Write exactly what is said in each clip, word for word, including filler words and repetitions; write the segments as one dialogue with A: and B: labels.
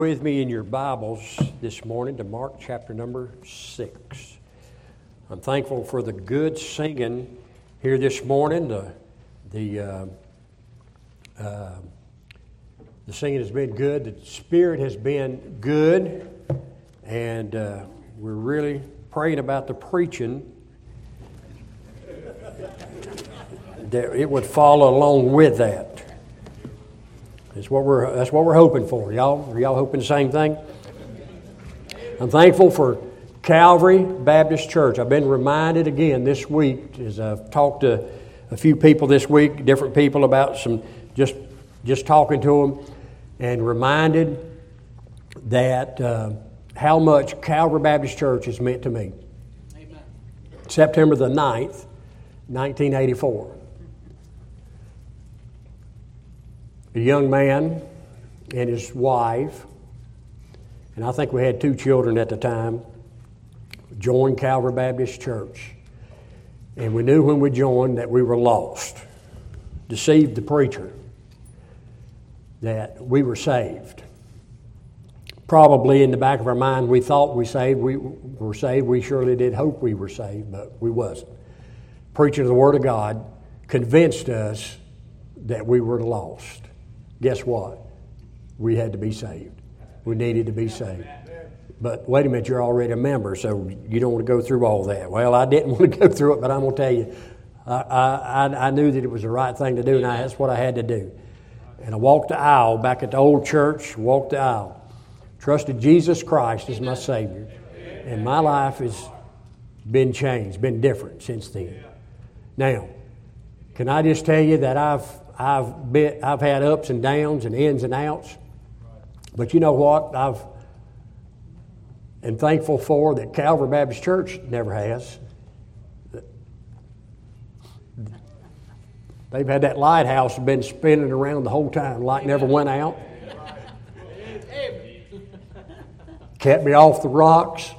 A: With me in your Bibles this morning to Mark chapter number six. I'm thankful for the good singing here this morning. The the uh, uh, the singing has been good. The Spirit has been good, and uh, we're really praying about the preaching that it would follow along with that. That's what we're that's what we're hoping for. Y'all, are y'all hoping the same thing? I'm thankful for Calvary Baptist Church. I've been reminded again this week as I've talked to a few people this week, different people about some just just talking to them, and reminded that uh, how much Calvary Baptist Church has meant to me. Amen. September the ninth, nineteen eighty-four. A young man and his wife, and I think we had two children at the time, joined Calvary Baptist Church. And we knew when we joined that we were lost. Deceived the preacher that we were saved. Probably in the back of our mind we thought we saved, we were saved. We surely did hope we were saved, but we wasn't. Preaching the Word of God convinced us that we were lost. Guess what? We had to be saved. We needed to be saved. But wait a minute, you're already a member, so you don't want to go through all that. Well, I didn't want to go through it, but I'm going to tell you, I, I, I knew that it was the right thing to do, and I, that's what I had to do. And I walked the aisle back at the old church, walked the aisle, trusted Jesus Christ as my Savior, and my life has been changed, been different since then. Now, can I just tell you that I've I've been, I've had ups and downs and ins and outs, but you know what? I've am thankful for that Calvary Baptist Church never has. They've had that lighthouse been spinning around the whole time, light never went out. Kept me off the rocks.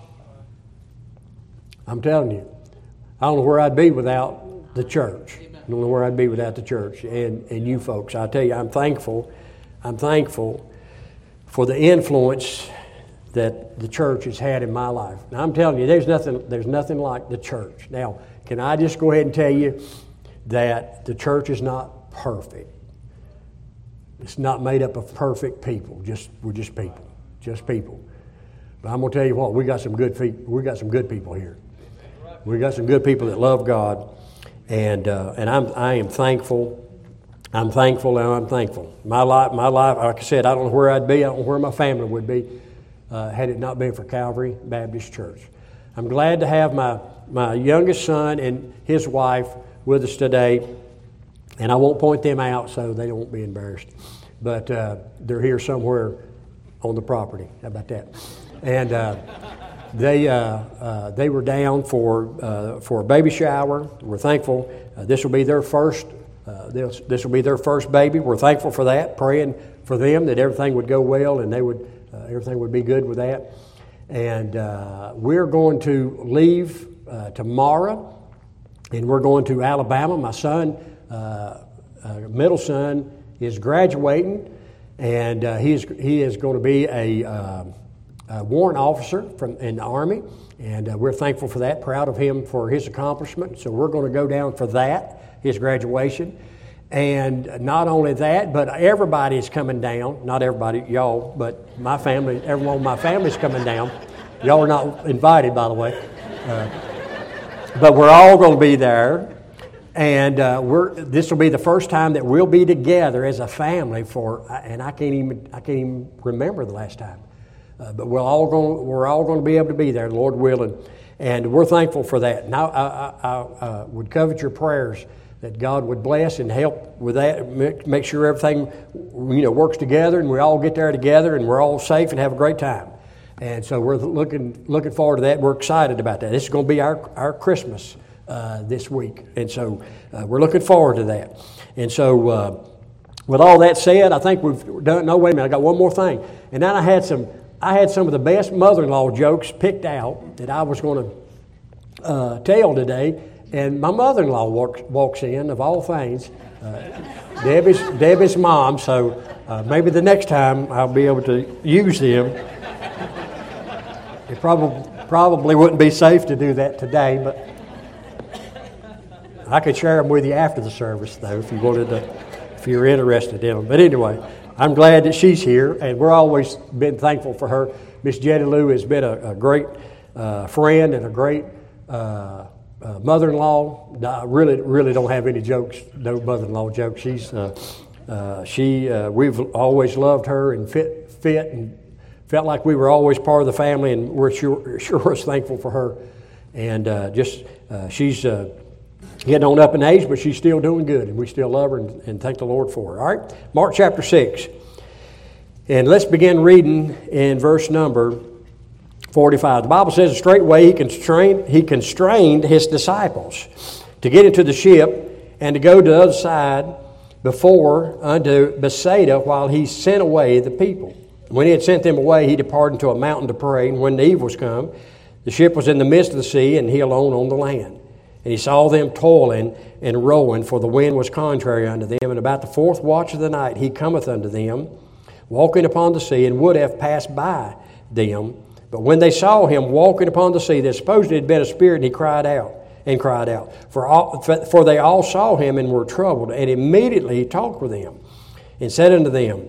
A: I'm telling you, I don't know where I'd be without the church. I don't know where I'd be without the church and, and you folks. I tell you, I'm thankful. I'm thankful for the influence that the church has had in my life. Now, I'm telling you, there's nothing, there's nothing like the church. Now, can I just go ahead and tell you that the church is not perfect? It's not made up of perfect people. Just we're just people, just people. But I'm gonna tell you what, we got some good people. We got some good people here. We got some good people that love God. And uh, and I'm I am thankful. I'm thankful and I'm thankful. My life, my life. Like I said, I don't know where I'd be. I don't know where my family would be uh, had it not been for Calvary Baptist Church. I'm glad to have my my youngest son and his wife with us today. And I won't point them out so they won't be embarrassed. But uh, they're here somewhere on the property. How about that? And. Uh, They uh, uh, they were down for uh, for a baby shower. We're thankful. Uh, this will be their first. Uh, this this will be their first baby. We're thankful for that. Praying for them that everything would go well and they would uh, everything would be good with that. And uh, we're going to leave uh, tomorrow, and we're going to Alabama. My son, uh, uh, middle son, is graduating, and uh, he is he is going to be a. Uh, A warrant officer from in the Army, and uh, we're thankful for that, proud of him for his accomplishment. So we're going to go down for that, his graduation. And not only that, but everybody is coming down. Not everybody, y'all, but my family, everyone in my family is coming down. Y'all are not invited, by the way. Uh, but we're all going to be there. And uh, we're this will be the first time that we'll be together as a family for, and I can't even I can't even remember the last time. Uh, but we're all going. We're all going to be able to be there, Lord willing, and we're thankful for that. Now, I, I, I uh, would covet your prayers that God would bless and help with that. Make, make sure everything, you know, works together, and we all get there together, and we're all safe and have a great time. And so we're looking looking forward to that. We're excited about that. This is going to be our our Christmas uh, this week, and so uh, we're looking forward to that. And so, uh, with all that said, I think we've done. No, wait a minute. I got one more thing, and then I had some. I had some of the best mother-in-law jokes picked out that I was going to uh, tell today, and my mother-in-law walks, walks in, of all things, uh, Debbie's Debbie's mom. So Uh, maybe the next time I'll be able to use them. It probably probably wouldn't be safe to do that today, but I could share them with you after the service, though, if you wanted to, if you're interested in them. But anyway, I'm glad that she's here, and we're always been thankful for her. Miss Jenny Lou has been a, a great uh, friend and a great uh, uh, mother-in-law. I really, really don't have any jokes, no mother-in-law jokes. She's uh, uh, she uh, we've always loved her and fit fit and felt like we were always part of the family, and we're sure sure as thankful for her. And uh, just uh, she's uh, getting on up in age, but she's still doing good, and we still love her and, and thank the Lord for her. All right, Mark chapter six. And let's begin reading in verse number forty-five. The Bible says, straightway he constrained, he constrained his disciples to get into the ship and to go to the other side before unto Bethsaida, while he sent away the people. When he had sent them away, he departed to a mountain to pray. And when the eve was come, the ship was in the midst of the sea, and he alone on the land. And he saw them toiling and rowing, for the wind was contrary unto them. And about the fourth watch of the night he cometh unto them, walking upon the sea, and would have passed by them. But when they saw him walking upon the sea, they supposed it had been a spirit, and he cried out, and cried out. For, all, for they all saw him and were troubled. And immediately he talked with them, and said unto them,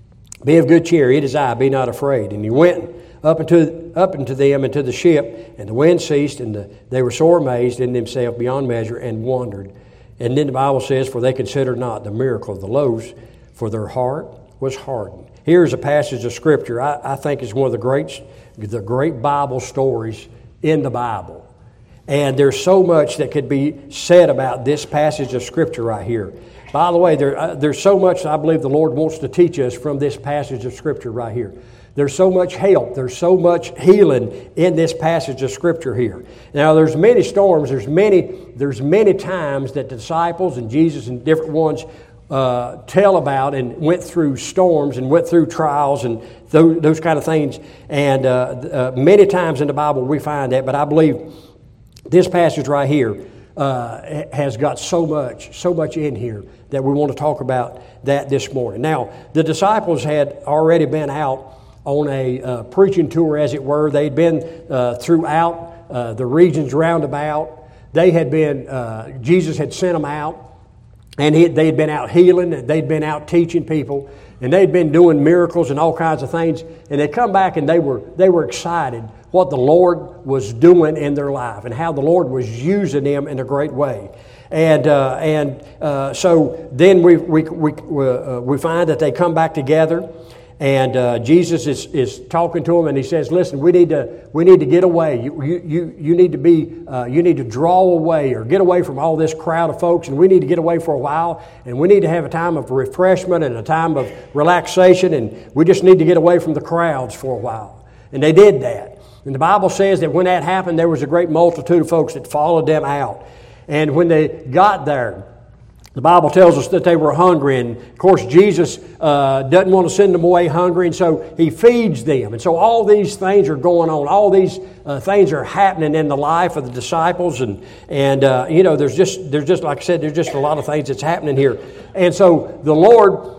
A: be of good cheer, it is I, be not afraid. And he went up into, up into them into the ship, and the wind ceased, and the, they were sore amazed in themselves beyond measure, and wondered. And then the Bible says, for they considered not the miracle of the loaves, for their heart was hardened. Here's a passage of Scripture I, I think is one of the great, the great Bible stories in the Bible. And there's so much that could be said about this passage of Scripture right here. By the way, there, uh, there's so much I believe the Lord wants to teach us from this passage of Scripture right here. There's so much help. There's so much healing in this passage of Scripture here. Now, there's many storms. There's many, there's many times that the disciples and Jesus and different ones uh, tell about and went through storms and went through trials and those, those kind of things. And uh, uh, many times in the Bible we find that. But I believe this passage right here uh, has got so much, so much in here that we want to talk about that this morning. Now, the disciples had already been out on a uh, preaching tour, as it were. They'd been uh, throughout uh, the regions round about. They had been, uh, Jesus had sent them out, and he, they'd been out healing, and they'd been out teaching people, and they'd been doing miracles and all kinds of things. And they come back and they were they were excited what the Lord was doing in their life and how the Lord was using them in a great way. And uh, and uh, so then we we we uh, we find that they come back together, and uh, Jesus is, is talking to them, and he says, "Listen, we need to we need to get away. You you you, you need to be uh, you need to draw away or get away from all this crowd of folks, and we need to get away for a while, and we need to have a time of refreshment and a time of relaxation, and we just need to get away from the crowds for a while." And they did that. And the Bible says that when that happened, there was a great multitude of folks that followed them out. And when they got there, the Bible tells us that they were hungry. And, of course, Jesus uh, doesn't want to send them away hungry, and so he feeds them. And so all these things are going on. All these uh, things are happening in the life of the disciples. And, and uh, you know, there's just, there's just, like I said, there's just a lot of things that's happening here. And so the Lord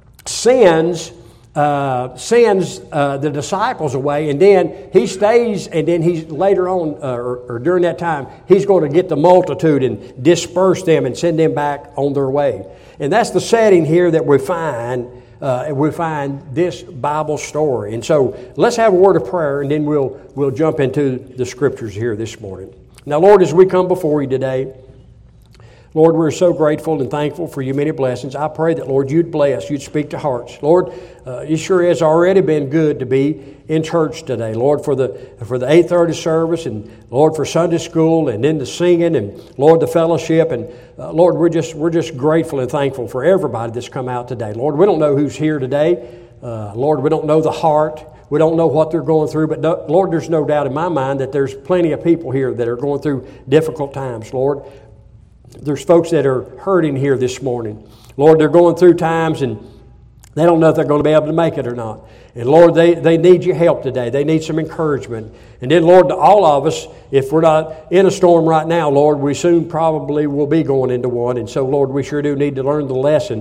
A: sends... Uh, sends uh, the disciples away, and then he stays, and then he's later on, uh, or, or during that time, he's going to get the multitude and disperse them and send them back on their way. And that's the setting here that we find, uh, we find this Bible story. And so let's have a word of prayer, and then we'll we'll jump into the Scriptures here this morning. Now, Lord, as we come before you today, Lord, we're so grateful and thankful for your many blessings. I pray that, Lord, you'd bless, you'd speak to hearts. Lord, uh, it sure has already been good to be in church today. Lord, for the for the eight thirty service, and Lord, for Sunday school, and then the singing, and Lord, the fellowship. And uh, Lord, we're just we're just grateful and thankful for everybody that's come out today. Lord, we don't know who's here today. Uh, Lord, we don't know the heart. We don't know what they're going through. But no, Lord, there's no doubt in my mind that there's plenty of people here that are going through difficult times, Lord. There's folks that are hurting here this morning. Lord, they're going through times and they don't know if they're going to be able to make it or not. And Lord, they, they need your help today. They need some encouragement. And then, Lord, to all of us, if we're not in a storm right now, Lord, we soon probably will be going into one. And so, Lord, we sure do need to learn the lesson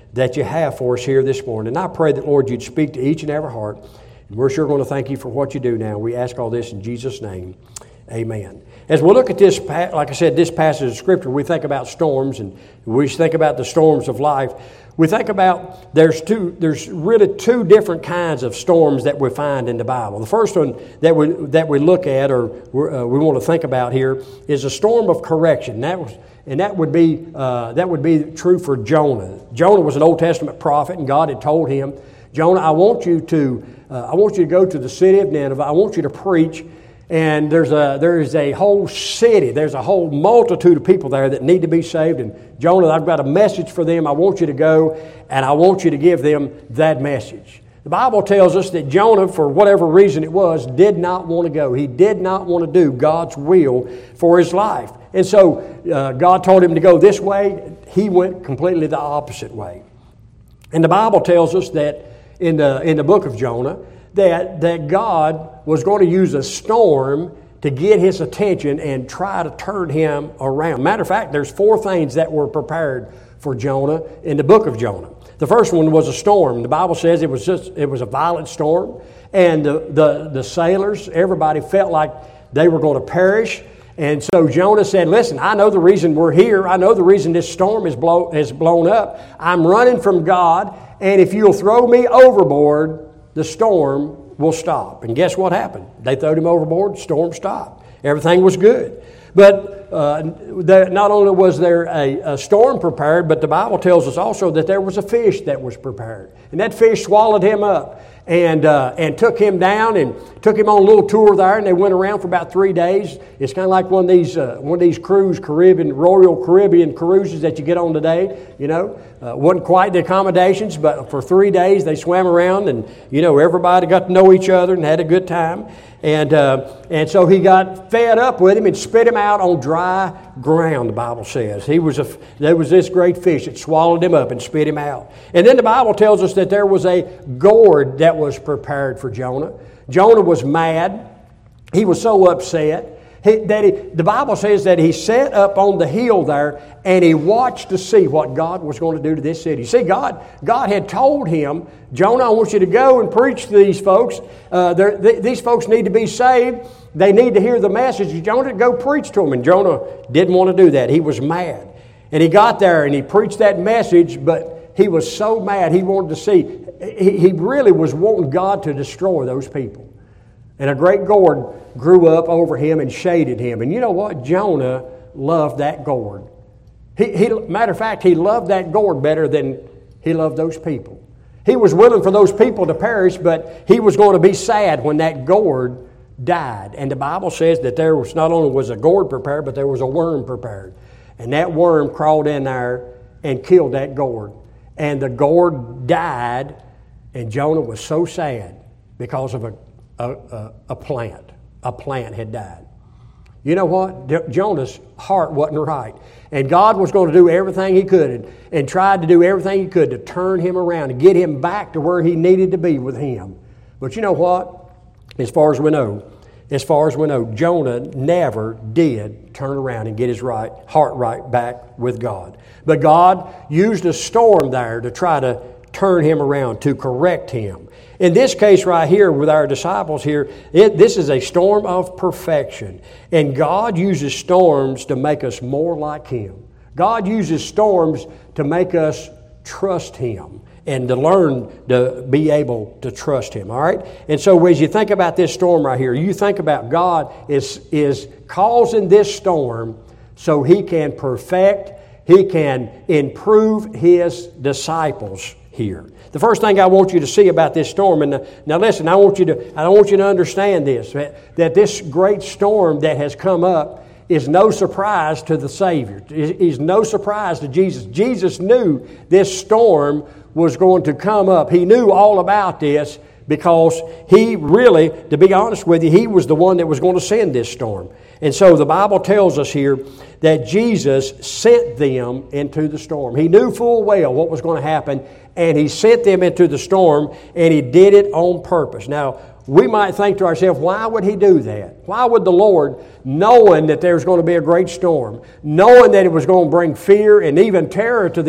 A: that you have for us here this morning. And I pray that, Lord, you'd speak to each and every heart. And we're sure going to thank you for what you do now. We ask all this in Jesus' name. Amen. As we look at this, like I said, this passage of Scripture, we think about storms, and we think about the storms of life. We think about there's two. There's really two different kinds of storms that we find in the Bible. The first one that we that we look at, or uh, we want to think about here, is a storm of correction. That was, and that would be uh, that would be true for Jonah. Jonah was an Old Testament prophet, and God had told him, Jonah, I want you to uh, I want you to go to the city of Nineveh. I want you to preach. And there's a there is a whole city, there's a whole multitude of people there that need to be saved. And Jonah, I've got a message for them. I want you to go, and I want you to give them that message. The Bible tells us that Jonah, for whatever reason it was, did not want to go. He did not want to do God's will for his life. And so uh, God told him to go this way. He went completely the opposite way. And the Bible tells us that in the in the book of Jonah, that that God was going to use a storm to get his attention and try to turn him around. Matter of fact, there's four things that were prepared for Jonah in the book of Jonah. The first one was a storm. The Bible says it was just it was a violent storm, and the the, the sailors, everybody felt like they were going to perish. And so Jonah said, listen, I know the reason we're here. I know the reason this storm is blow, is blown up. I'm running from God, and if you'll throw me overboard, the storm will stop. And guess what happened? They threw him overboard, the storm stopped. Everything was good. But uh, the, not only was there a, a storm prepared, but the Bible tells us also that there was a fish that was prepared. And that fish swallowed him up and uh, and took him down and took him on a little tour there, and they went around for about three days. It's kind of like one of these uh, one of these cruise Caribbean Royal Caribbean cruises that you get on today. You know, uh, wasn't quite the accommodations, but for three days they swam around, and you know everybody got to know each other and had a good time. And uh, and so he got fed up with him and spit him out on dry ground, the Bible says. He was a, there was this great fish that swallowed him up and spit him out. And then the Bible tells us that there was a gourd that was prepared for Jonah. Jonah was mad. He was so upset. He, that he, the Bible says that he sat up on the hill there and he watched to see what God was going to do to this city. See, God, God had told him, Jonah, I want you to go and preach to these folks. Uh, th- these folks need to be saved. They need to hear the message. Jonah, go preach to them. And Jonah didn't want to do that. He was mad. And he got there and he preached that message, but he was so mad he wanted to see. He, he really was wanting God to destroy those people. And a great gourd grew up over him and shaded him. And you know what? Jonah loved that gourd. He, he, matter of fact, he loved that gourd better than he loved those people. He was willing for those people to perish, but he was going to be sad when that gourd died. And the Bible says that there was not only was a gourd prepared, but there was a worm prepared. And that worm crawled in there and killed that gourd. And the gourd died, and Jonah was so sad because of a A, a, a plant. A plant had died. You know what? Jonah's heart wasn't right. And God was going to do everything he could and, and tried to do everything he could to turn him around and get him back to where he needed to be with him. But you know what? As far as we know, as far as we know, Jonah never did turn around and get his right heart right back with God. But God used a storm there to try to turn him around, to correct him. In this case right here with our disciples here, it, this is a storm of perfection. And God uses storms to make us more like Him. God uses storms to make us trust Him and to learn to be able to trust Him. All right? And so as you think about this storm right here, you think about God is, is causing this storm so He can perfect, He can improve His disciples here. The first thing I want you to see about this storm, and now listen, I want you to I want you to understand this, that, that this great storm that has come up is no surprise to the Savior. It is no surprise to Jesus. Jesus knew this storm was going to come up. He knew all about this because He really, to be honest with you, He was the one that was going to send this storm. And so the Bible tells us here that Jesus sent them into the storm. He knew full well what was going to happen, and He sent them into the storm, and He did it on purpose. Now, we might think to ourselves, why would He do that? Why would the Lord, knowing that there was going to be a great storm, knowing that it was going to bring fear and even terror to these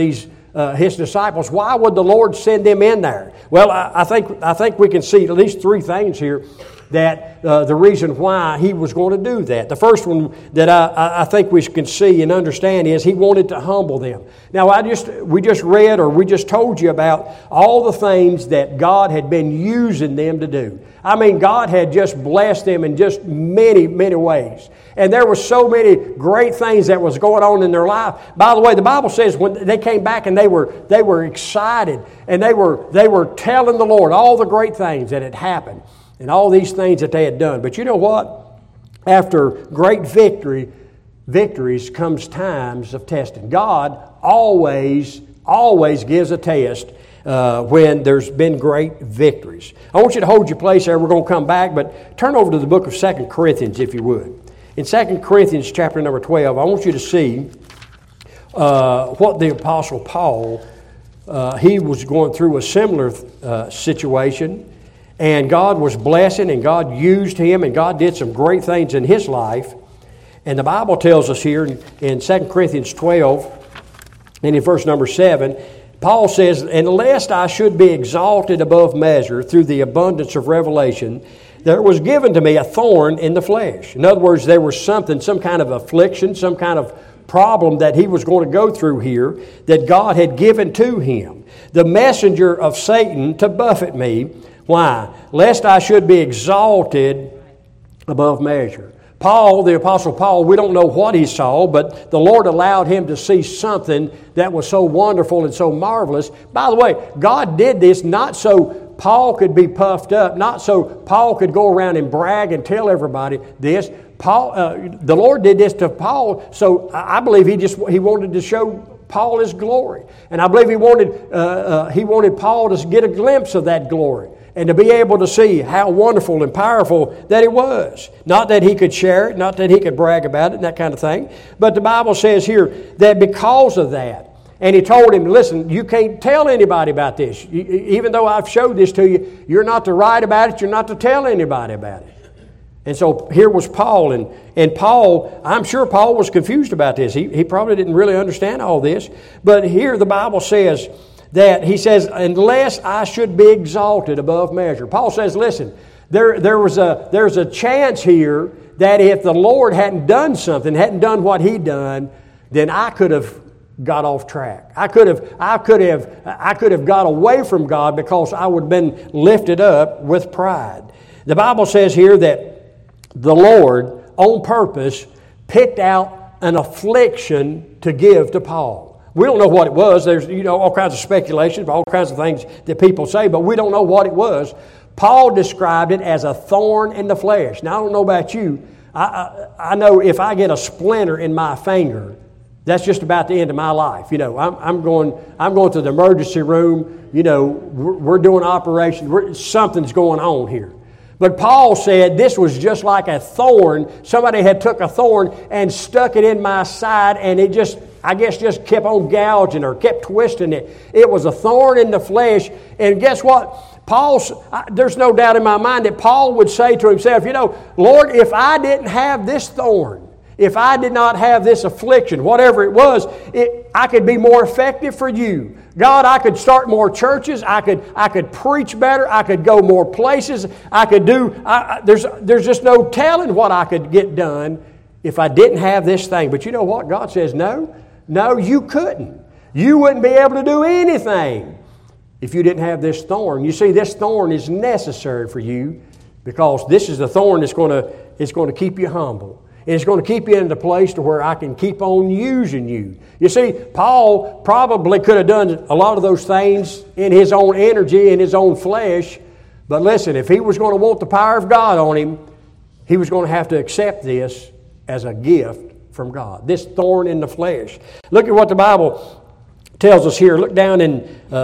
A: uh, his disciples, why would the Lord send them in there? Well, I, I think I think we can see at least three things here that uh, the reason why he was going to do that. The first one that I, I think we can see and understand is he wanted to humble them. Now, I just we just read or we just told you about all the things that God had been using them to do. I mean, God had just blessed them in just many, many ways. And there were so many great things that was going on in their life. By the way, the Bible says when they came back and they were they were excited and they were they were telling the Lord all the great things that had happened and all these things that they had done. But you know what? After great victory, victories comes times of testing. God always, always gives a test uh, when there's been great victories. I want you to hold your place there. We're going to come back, but turn over to the book of Second Corinthians, if you would. In Second Corinthians chapter number twelve, I want you to see uh, what the Apostle Paul, uh, he was going through a similar uh, situation. And God was blessing, and God used him, and God did some great things in his life. And the Bible tells us here in, in Second Corinthians twelve, and in verse number seven, Paul says, "And lest I should be exalted above measure through the abundance of revelation, there was given to me a thorn in the flesh." In other words, there was something, some kind of affliction, some kind of problem that he was going to go through here that God had given to him. "The messenger of Satan to buffet me." Why? "Lest I should be exalted above measure." Paul, the Apostle Paul, we don't know what he saw, but the Lord allowed him to see something that was so wonderful and so marvelous. By the way, God did this not so Paul could be puffed up, not so Paul could go around and brag and tell everybody this. Paul, uh, the Lord did this to Paul, so I believe he just he wanted to show Paul his glory, and I believe he wanted uh, uh, he wanted Paul to get a glimpse of that glory and to be able to see how wonderful and powerful that it was. Not that he could share it, not that he could brag about it, and that kind of thing. But the Bible says here that because of that, and he told him, listen, you can't tell anybody about this. Even though I've showed this to you, you're not to write about it, you're not to tell anybody about it. And so here was Paul, and, and Paul, I'm sure Paul was confused about this. He, he probably didn't really understand all this. But here the Bible says that, he says, unless I should be exalted above measure. Paul says, listen, there, there was a, there's a chance here that if the Lord hadn't done something, hadn't done what He'd done, then I could have got off track. I could have, I could have, I could have got away from God because I would have been lifted up with pride. The Bible says here that the Lord, on purpose, picked out an affliction to give to Paul. We don't know what it was. There's, you know, all kinds of speculation, all kinds of things that people say, but we don't know what it was. Paul described it as a thorn in the flesh. Now, I don't know about you. I, I, I know if I get a splinter in my finger, that's just about the end of my life. You know, I'm, I'm going I'm going to the emergency room. You know, we're, we're doing operations. We're, something's going on here. But Paul said this was just like a thorn. Somebody had took a thorn and stuck it in my side, and it just, I guess, just kept on gouging or kept twisting it. It was a thorn in the flesh. And guess what? Paul's, there's no doubt in my mind that Paul would say to himself, you know, Lord, if I didn't have this thorn, if I did not have this affliction, whatever it was, it, I could be more effective for you. God, I could start more churches. I could I could preach better. I could go more places. I could do, I, I, there's, there's just no telling what I could get done if I didn't have this thing. But you know what? God says, no, no, you couldn't. You wouldn't be able to do anything if you didn't have this thorn. You see, this thorn is necessary for you because this is the thorn that's going to, it's going to keep you humble. And it's going to keep you in the place to where I can keep on using you. You see, Paul probably could have done a lot of those things in his own energy, in his own flesh. But listen, if he was going to want the power of God on him, he was going to have to accept this as a gift from God. This thorn in the flesh. Look at what the Bible tells us here. Look down in, uh,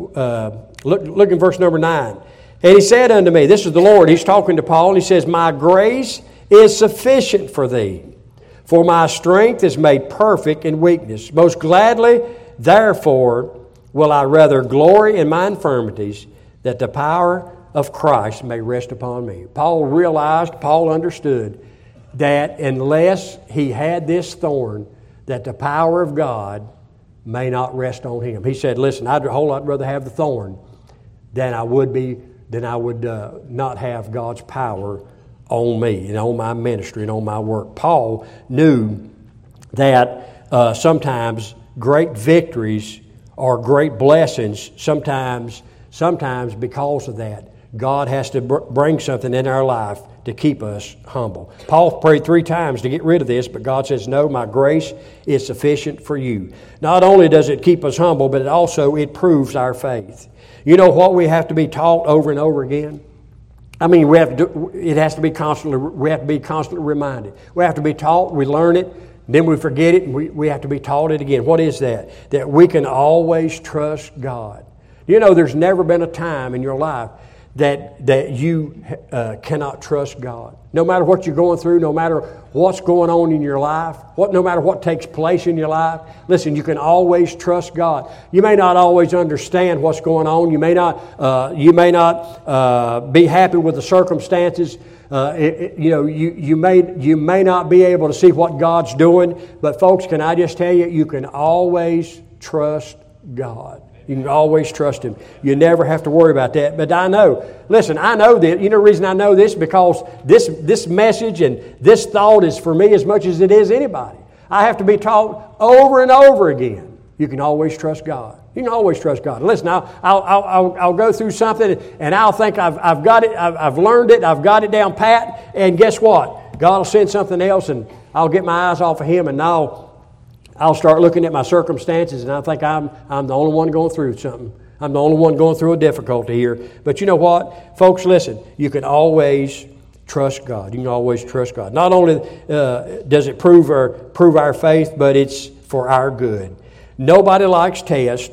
A: uh, look, look in verse number nine. And he said unto me, this is the Lord, he's talking to Paul, and he says, my grace is sufficient for thee, for my strength is made perfect in weakness. Most gladly, therefore, will I rather glory in my infirmities, that the power of Christ may rest upon me. Paul realized, Paul understood, that unless he had this thorn, that the power of God may not rest on him. He said, listen, I'd a whole lot rather have the thorn than I would be, than I would uh, not have God's power on me and on my ministry and on my work. Paul knew that uh, sometimes great victories or great blessings, sometimes, sometimes because of that, God has to br- bring something in our life to keep us humble. Paul prayed three times to get rid of this, but God says, no, my grace is sufficient for you. Not only does it keep us humble, but it also, it proves our faith. You know what we have to be taught over and over again? I mean, we have to do, it has to be constantly, we have to be constantly reminded. We have to be taught, we learn it, then we forget it, and we, we have to be taught it again. What is that? That we can always trust God. You know, there's never been a time in your life that that you uh, cannot trust God. No matter what you're going through, no matter what's going on in your life, what no matter what takes place in your life, listen, you can always trust God. You may not always understand what's going on. You may not uh, you may not uh, be happy with the circumstances. Uh, it, it, you know, you you may you may not be able to see what God's doing. But folks, can I just tell you, you can always trust God. You can always trust Him. You never have to worry about that. But I know, listen, I know that. You know the reason I know this? Because this, this message and this thought is for me as much as it is anybody. I have to be taught over and over again. You can always trust God. You can always trust God. Listen, I'll, I'll, I'll, I'll go through something and I'll think I've, I've got it, I've, I've learned it, I've got it down pat, and guess what? God will send something else and I'll get my eyes off of Him, and I'll I'll start looking at my circumstances, and I think I'm I'm the only one going through something. I'm the only one going through a difficulty here. But you know what? Folks, listen, you can always trust God. You can always trust God. Not only uh, does it prove our, prove our faith, but it's for our good. Nobody likes tests.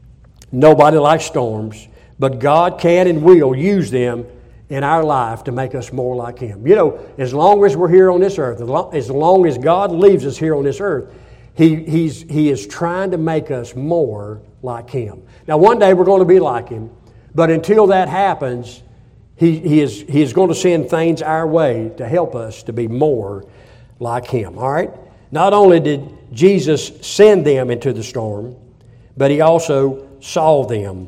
A: Nobody likes storms. But God can and will use them in our life to make us more like Him. You know, as long as we're here on this earth, as long as God leaves us here on this earth, He, he's, he is trying to make us more like Him. Now, one day we're going to be like Him, but until that happens, he, he, is, he is going to send things our way to help us to be more like Him. All right? Not only did Jesus send them into the storm, but He also saw them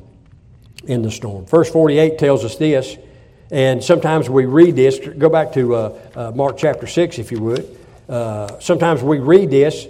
A: in the storm. Verse forty-eight tells us this, and sometimes we read this. Go back to uh, uh, Mark chapter six, if you would. Uh, sometimes we read this,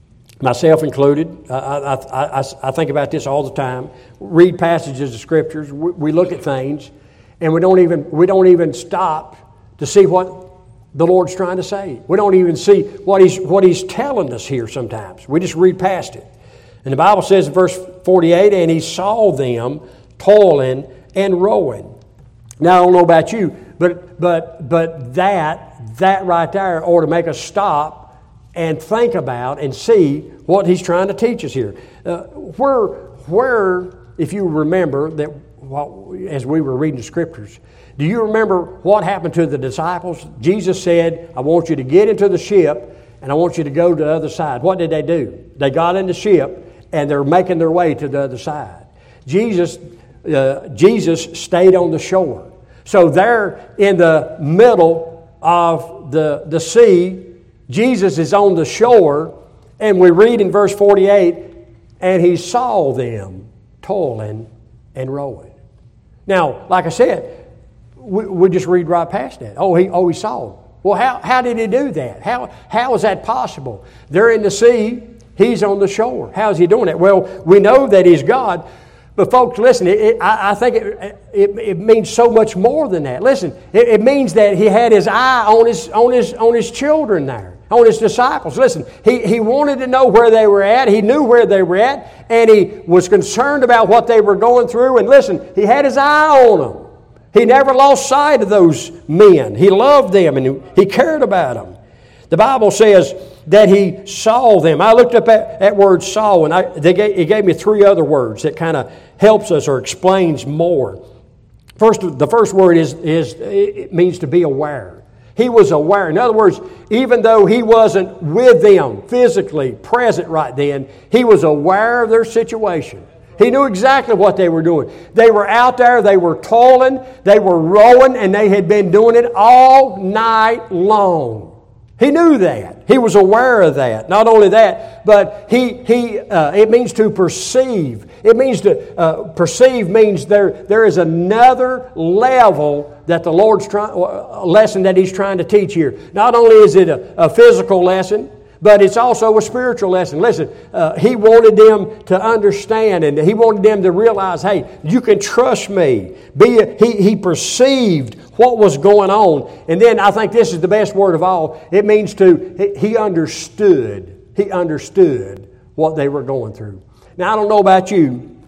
A: myself included. I, I, I, I think about this all the time. Read passages of scriptures. We, we look at things, and we don't even we don't even stop to see what the Lord's trying to say. We don't even see what He's what He's telling us here. Sometimes we just read past it. And the Bible says in verse forty-eight, and He saw them toiling and rowing. Now I don't know about you, but but but that that right there ought to make us stop and think about and see what He's trying to teach us here. Uh, where, where, if you remember that, while, as we were reading the Scriptures, do you remember what happened to the disciples? Jesus said, I want you to get into the ship and I want you to go to the other side. What did they do? They got in the ship and they're making their way to the other side. Jesus, uh, Jesus stayed on the shore. So there in the middle of the, the sea, Jesus is on the shore, and we read in verse forty-eight, and He saw them toiling and rowing. Now, like I said, we, we just read right past that. Oh, he, oh, he saw them. Well, how, how did He do that? How, how is that possible? They're in the sea, He's on the shore. How is He doing that? Well, we know that He's God. But folks, listen, it, it, I, I think it, it, it means so much more than that. Listen, it, it means that He had His eye on His, on his, on his children there, on His disciples. Listen, he, he wanted to know where they were at. He knew where they were at, and He was concerned about what they were going through. And listen, He had His eye on them. He never lost sight of those men. He loved them, and He cared about them. The Bible says that He saw them. I looked up at that word saw, and I, they gave, it gave me three other words that kind of helps us or explains more. First, the first word is, is it means to be aware. He was aware. In other words, even though He wasn't with them physically present right then, He was aware of their situation. He knew exactly what they were doing. They were out there, they were toiling, they were rowing, and they had been doing it all night long. He knew that. He was aware of that. Not only that, but he he uh, it means to perceive. It means to uh, perceive means there there is another level that the Lord's trying a lesson that He's trying to teach here. Not only is it a, a physical lesson, but it's also a spiritual lesson. Listen, uh, He wanted them to understand, and He wanted them to realize, hey, you can trust me. Be a, he he perceived what was going on. And then I think this is the best word of all. It means to, he, he understood. He understood what they were going through. Now, I don't know about you,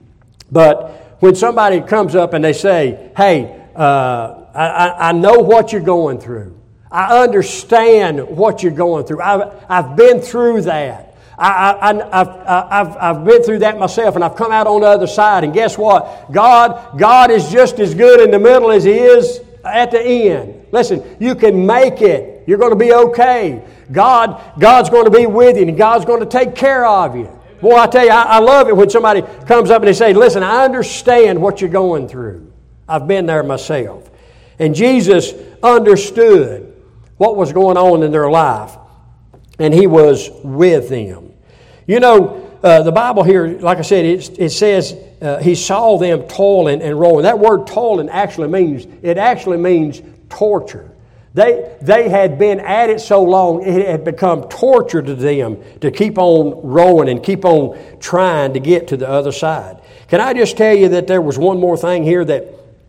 A: but when somebody comes up and they say, hey, uh, I, I know what you're going through. I understand what you're going through. I've, I've been through that. I, I, I've, I've, I've been through that myself, and I've come out on the other side. And guess what? God, God is just as good in the middle as He is at the end. Listen, you can make it. You're going to be okay. God, God's going to be with you, and God's going to take care of you. Boy, I tell you, I, I love it when somebody comes up and they say, listen, I understand what you're going through. I've been there myself. And Jesus understood what was going on in their life, and He was with them. You know, uh, the Bible here, like I said, it, it says uh, He saw them toiling and rolling. That word toiling actually means, it actually means torture. They, they had been at it so long, it had become torture to them to keep on rowing and keep on trying to get to the other side. Can I just tell you that there was one more thing here that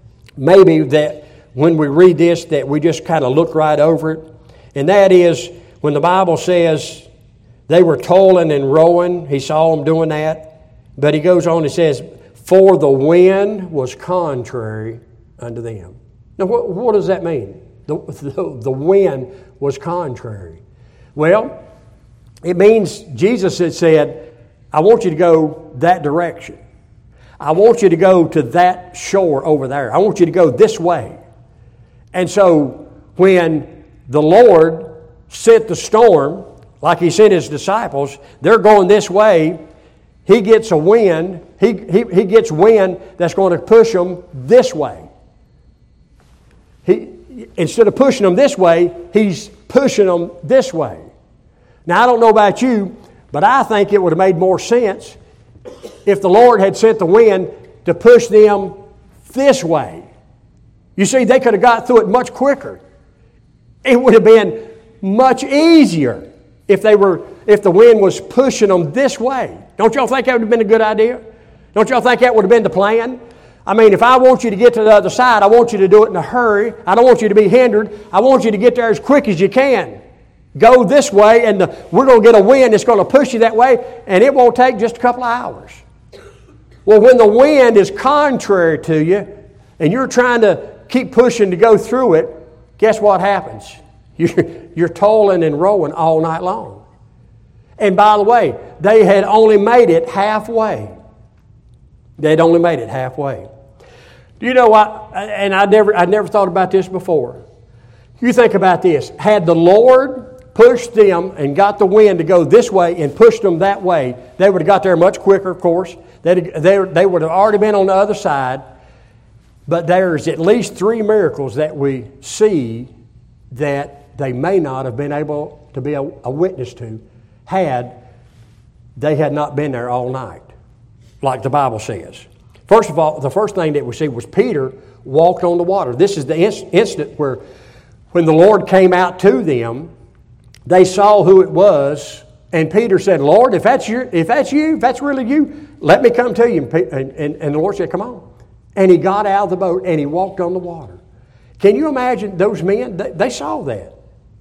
A: maybe that when we read this that we just kind of look right over it? And that is when the Bible says they were toiling and rowing, He saw them doing that. But He goes on and says, for the wind was contrary unto them. Now, what, what does that mean? The, the, the wind was contrary. Well, it means Jesus had said, I want you to go that direction. I want you to go to that shore over there. I want you to go this way. And so when the Lord sent the storm, like He sent His disciples, they're going this way. He gets a wind. He, he, he gets wind that's going to push them this way. He, instead of pushing them this way, He's pushing them this way. Now, I don't know about you, but I think it would have made more sense if the Lord had sent the wind to push them this way. You see, they could have got through it much quicker. It would have been much easier if they were, if the wind was pushing them this way. Don't y'all think that would have been a good idea? Don't y'all think that would have been the plan? I mean, if I want you to get to the other side, I want you to do it in a hurry. I don't want you to be hindered. I want you to get there as quick as you can. Go this way, and the, we're going to get a wind that's going to push you that way, and it won't take just a couple of hours. Well, when the wind is contrary to you, and you're trying to keep pushing to go through it, guess what happens? You're, you're toiling and rowing all night long. And by the way, they had only made it halfway. They'd only made it halfway. Do you know what? And I never, I never thought about this before. You think about this. Had the Lord pushed them and got the wind to go this way and pushed them that way, they would have got there much quicker, of course. They'd, they, they would have already been on the other side. But there's at least three miracles that we see that they may not have been able to be a, a witness to had they had not been there all night, like the Bible says. First of all, the first thing that we see was Peter walked on the water. This is the inst- instant where when the Lord came out to them, they saw who it was, and Peter said, Lord, if that's, your, if that's you, if that's really you, let me come to you. And, and, and the Lord said, come on. And he got out of the boat and he walked on the water. Can you imagine those men? They, they saw that.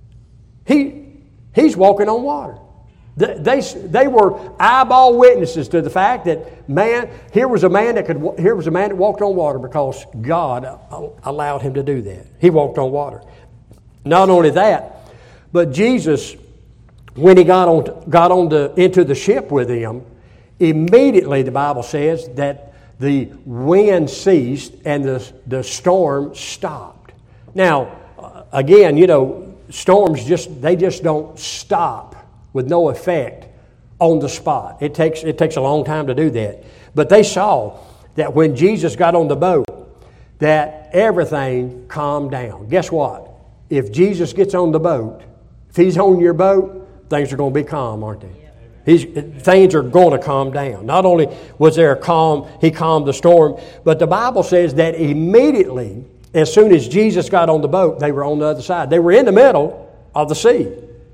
A: He, he's walking on water. They, they, they were eyeball witnesses to the fact that, man, here was a man that could. Here was a man that walked on water because God allowed him to do that. He walked on water. Not only that, but Jesus, when he got on, got on the, into the ship with him, immediately the Bible says that the wind ceased and the, the storm stopped. Now, again, you know, storms just, they just don't stop with no effect on the spot. It takes, it takes a long time to do that. But they saw that when Jesus got on the boat, that everything calmed down. Guess what? If Jesus gets on the boat, If He's on your boat, things are going to be calm, aren't they? He's, things are going to calm down. Not only was there a calm, He calmed the storm, but the Bible says that immediately, as soon as Jesus got on the boat, they were on the other side. They were in the middle of the sea.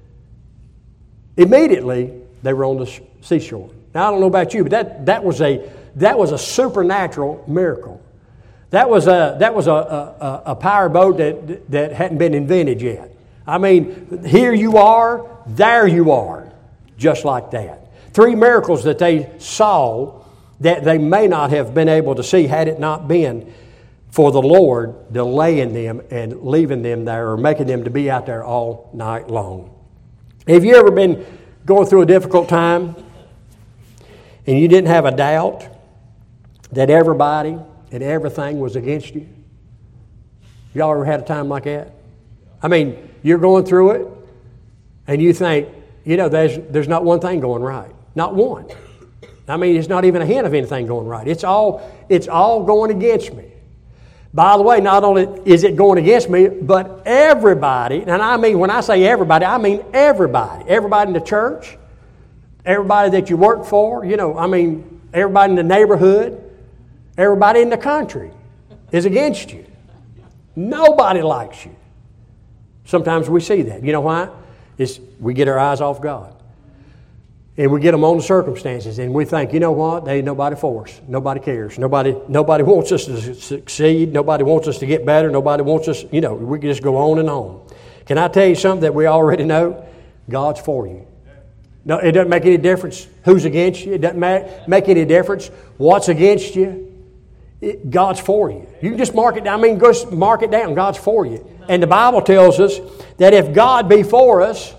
A: Immediately, they were on the seashore. Now, I don't know about you, but that, that was a that was a supernatural miracle. That was a that was a, a, a power boat that that hadn't been invented yet. I mean, here you are, there you are. Just like that. Three miracles that they saw that they may not have been able to see had it not been for the Lord delaying them and leaving them there or making them to be out there all night long. Have you ever been going through a difficult time and you didn't have a doubt that everybody and everything was against you? Y'all ever had a time like that? I mean, you're going through it and you think, you know, there's there's not one thing going right. Not one. I mean, it's not even a hint of anything going right. It's all it's all going against me. By the way, not only is it going against me, but everybody, and I mean, when I say everybody, I mean everybody. Everybody in the church, everybody that you work for, you know, I mean, everybody in the neighborhood, everybody in the country is against you. Nobody likes you. Sometimes we see that. You know why? It's, we get our eyes off God. And we get them on the circumstances. And we think, you know what? There ain't nobody for us. Nobody cares. Nobody nobody wants us to succeed. Nobody wants us to get better. Nobody wants us, you know, we can just go on and on. Can I tell you something that we already know? God's for you. No, it doesn't make any difference who's against you. It doesn't make, make any difference what's against you. It, God's for you. You can just mark it down. I mean, just mark it down. God's for you. And the Bible tells us that if God be for us,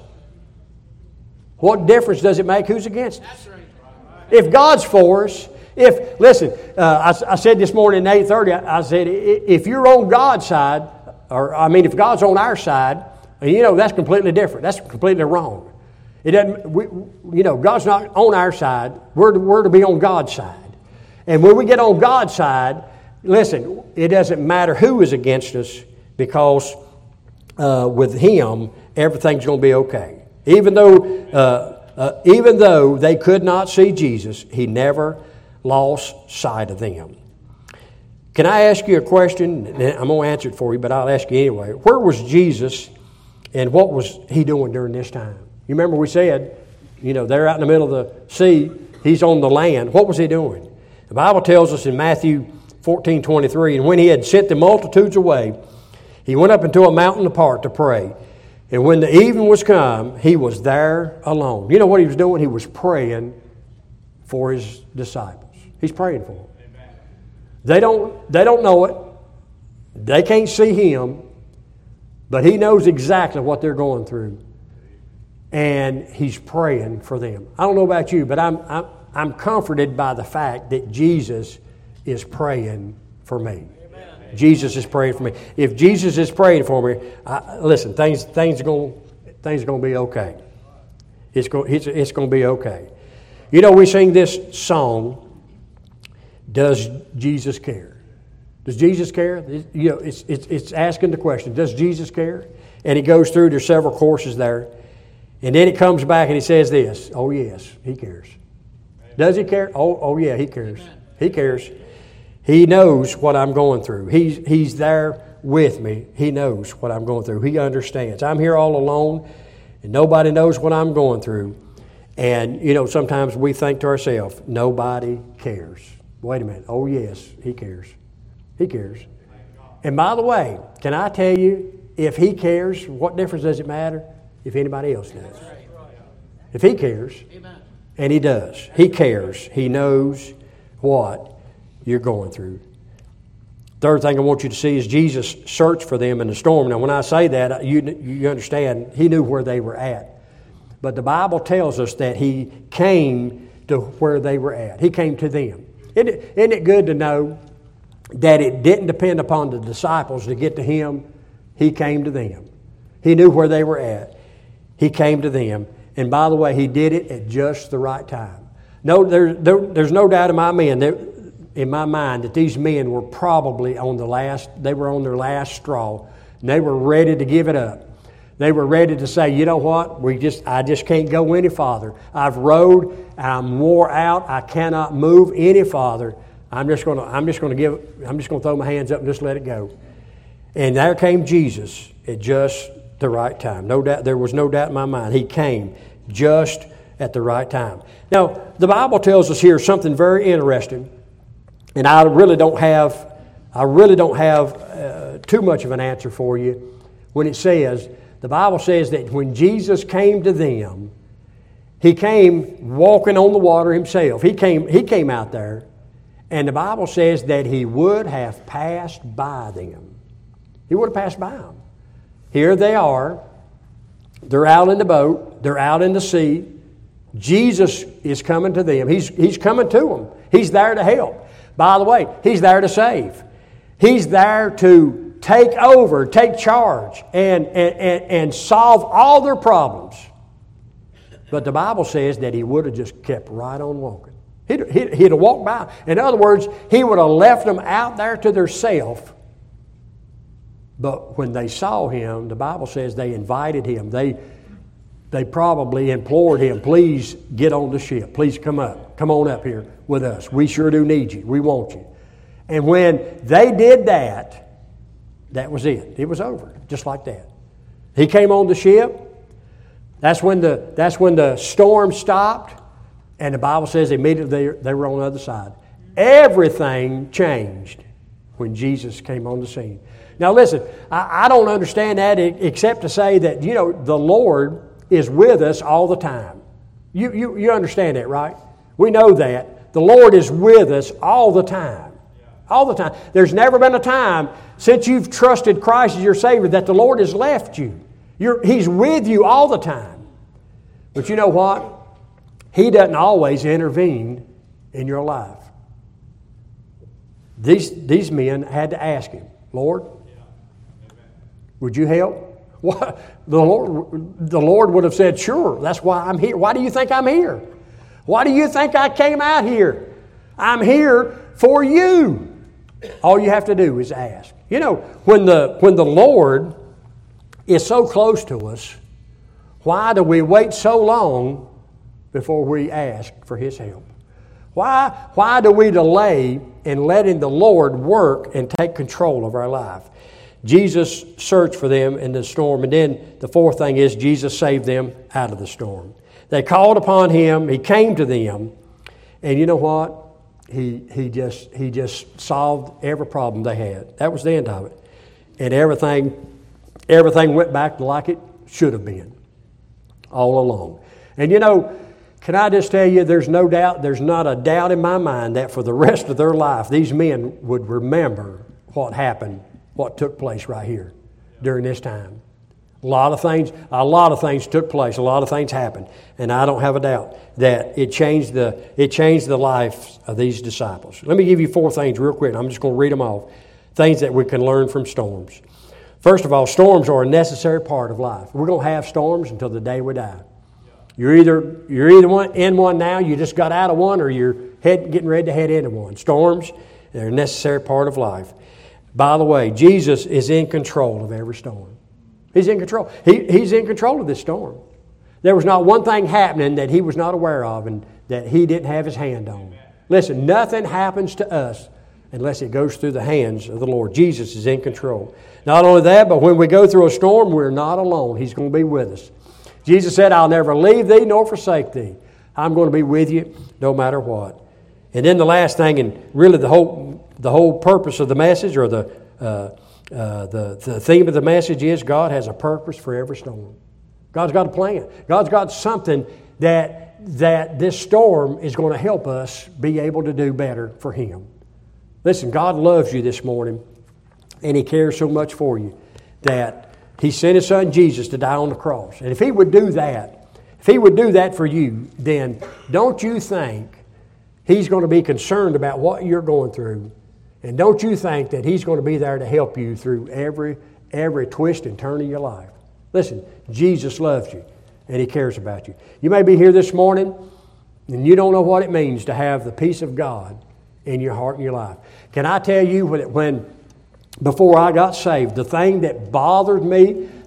A: what difference does it make who's against us? If God's for us, if, listen, uh, I, I said this morning at eight thirty, I, I said, if you're on God's side, or I mean, if God's on our side, you know, that's completely different. That's completely wrong. It doesn't, we, you know, God's not on our side. We're to, we're to be on God's side. And when we get on God's side, listen, it doesn't matter who is against us, because uh, with Him, everything's going to be okay. Even though, uh, uh, even though they could not see Jesus, He never lost sight of them. Can I ask you a question? I'm going to answer it for you, but I'll ask you anyway. Where was Jesus, and what was He doing during this time? You remember we said, you know, they're out in the middle of the sea. He's on the land. What was He doing? The Bible tells us in Matthew fourteen twenty-three, and when He had sent the multitudes away, He went up into a mountain apart to pray. And when the evening was come, He was there alone. You know what He was doing? He was praying for His disciples. He's praying for them. Amen. They don't, they don't know it. They can't see Him. But He knows exactly what they're going through. And He's praying for them. I don't know about you, but I'm, I'm, I'm comforted by the fact that Jesus is praying for me. Jesus is praying for me. If Jesus is praying for me, I, listen, things things are going things are going to be okay. It's going it's, it's going to be okay. You know, we sing this song, "Does Jesus care?" Does Jesus care? You know, it's it's it's asking the question, does Jesus care? And He goes through. There's several courses there, and then it comes back and He says this: "Oh yes, He cares." Does He care? Oh oh yeah, He cares. He cares. He knows what I'm going through. He's, he's there with me. He knows what I'm going through. He understands. I'm here all alone, and nobody knows what I'm going through. And, you know, sometimes we think to ourselves, nobody cares. Wait a minute. Oh, yes, He cares. He cares. And by the way, can I tell you, if He cares, what difference does it matter if anybody else does? If He cares, and He does, He cares. He knows what you're going through. Third thing I want you to see is Jesus searched for them in the storm. Now, when I say that, you, you understand, He knew where they were at. But the Bible tells us that He came to where they were at. He came to them. Isn't it, isn't it good to know that it didn't depend upon the disciples to get to Him? He came to them. He knew where they were at. He came to them. And by the way, He did it at just the right time. No, there, there, there's no doubt in my mind that in my mind that these men were probably on the last, they were on their last straw. And they were ready to give it up. They were ready to say, you know what, we just I just can't go any farther. I've rode, I'm wore out, I cannot move any farther. I'm just gonna I'm just gonna give I'm just gonna throw my hands up and just let it go. And there came Jesus at just the right time. No doubt, there was no doubt in my mind. He came just at the right time. Now, the Bible tells us here something very interesting, and I really don't have I really don't have uh, too much of an answer for you when it says, the Bible says that when Jesus came to them, He came walking on the water Himself. He came, he came out there, and the Bible says that He would have passed by them. He would have passed by them. Here they are. They're out in the boat. They're out in the sea. Jesus is coming to them. He's, he's coming to them. He's there to help. By the way, He's there to save. He's there to take over, take charge, and, and, and, and solve all their problems. But the Bible says that He would have just kept right on walking. He'd, he'd, he'd have walked by. In other words, He would have left them out there to theirself. But when they saw Him, the Bible says they invited Him. They, they probably implored Him, please get on the ship. Please come up. Come on up here with us. We sure do need you. We want you. And when they did that, that was it. It was over, just like that. He came on the ship. That's when the, that's when the storm stopped. And the Bible says immediately they, they were on the other side. Everything changed when Jesus came on the scene. Now listen, I, I don't understand that except to say that, you know, the Lord is with us all the time. You, you, you understand that, right? We know that. The Lord is with us all the time. All the time. There's never been a time since you've trusted Christ as your Savior that the Lord has left you. You're, He's with you all the time. But you know what? He doesn't always intervene in your life. These, these men had to ask Him, Lord, would you help? What? The Lord, the Lord would have said, sure, that's why I'm here. Why do you think I'm here? Why do you think I came out here? I'm here for you. All you have to do is ask. You know, when the when the Lord is so close to us, why do we wait so long before we ask for His help? Why, why do we delay in letting the Lord work and take control of our life? Jesus searched for them in the storm. And then the fourth thing is Jesus saved them out of the storm. They called upon Him. He came to them. And you know what? He he just he just solved every problem they had. That was the end of it. And everything everything went back to like it should have been all along. And you know, can I just tell you, there's no doubt, there's not a doubt in my mind that for the rest of their life, these men would remember what happened, what took place right here during this time. A lot of things, a lot of things took place. A lot of things happened, and I don't have a doubt that it changed the it changed the life of these disciples. Let me give you four things real quick. I'm just going to read them off. Things that we can learn from storms. First of all, storms are a necessary part of life. We're going to have storms until the day we die. You're either you're either one, in one now. You just got out of one, or you're head, getting ready to head into one. Storms, they're a necessary part of life. By the way, Jesus is in control of every storm. He's in control. He, he's in control of this storm. There was not one thing happening that He was not aware of and that He didn't have His hand on. Listen, nothing happens to us unless it goes through the hands of the Lord. Jesus is in control. Not only that, but when we go through a storm, we're not alone. He's going to be with us. Jesus said, I'll never leave thee nor forsake thee. I'm going to be with you no matter what. And then the last thing, and really the whole the whole purpose of the message, or the uh, Uh, the, the theme of the message is God has a purpose for every storm. God's got a plan. God's got something that, that this storm is going to help us be able to do better for Him. Listen, God loves you this morning, and He cares so much for you that He sent His Son Jesus to die on the cross. And if He would do that, if He would do that for you, then don't you think He's going to be concerned about what you're going through? And don't you think that He's going to be there to help you through every every twist and turn of your life? Listen, Jesus loves you, and He cares about you. You may be here this morning, and you don't know what it means to have the peace of God in your heart and your life. Can I tell you, when, when before I got saved, the thing that bothered me,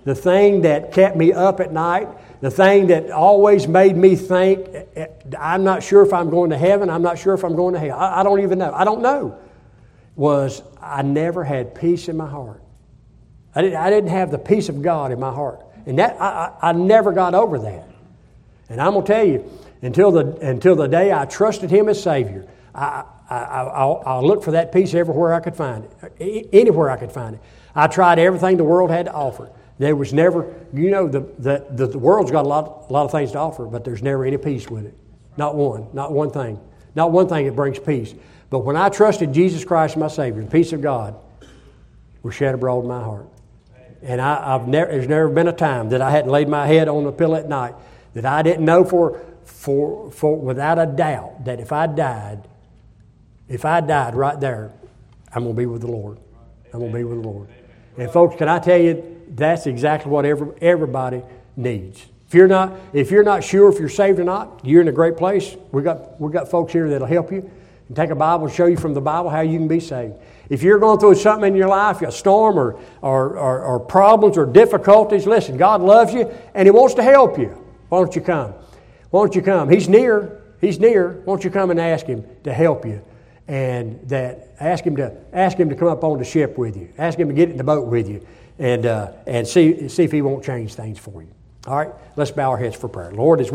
A: the thing that kept me up at night, the thing that always made me think, I'm not sure if I'm going to heaven, I'm not sure if I'm going to hell. I, I don't even know. I don't know. Was I never had peace in my heart. I didn't, I didn't have the peace of God in my heart. And that I, I, I never got over that. And I'm going to tell you, until the until the day I trusted Him as Savior, I, I, I, I'll, I'll look for that peace everywhere I could find it, anywhere I could find it. I tried everything the world had to offer. There was never, you know, the the, the, the world's got a lot, a lot of things to offer, but there's never any peace with it. Not one, not one thing. Not one thing that brings peace. But when I trusted Jesus Christ as my Savior, the peace of God was shed abroad in my heart. And I, I've never, there's never been a time that I hadn't laid my head on the pillow at night that I didn't know for, for, for without a doubt that if I died, if I died right there, I'm going to be with the Lord. I'm going to be with the Lord. And folks, can I tell you, that's exactly what every, everybody needs. If you're not, if you're not sure if you're saved or not, you're in a great place. We got we got folks here that'll help you and take a Bible and show you from the Bible how you can be saved. If you're going through something in your life, a storm or or, or or problems or difficulties, listen, God loves you and He wants to help you. Why don't you come? Why don't you come? He's near. He's near. Why don't you come and ask Him to help you? And that ask Him to ask Him to come up on the ship with you. Ask Him to get in the boat with you, and uh, and see see if He won't change things for you. All right, let's bow our heads for prayer. Lord, as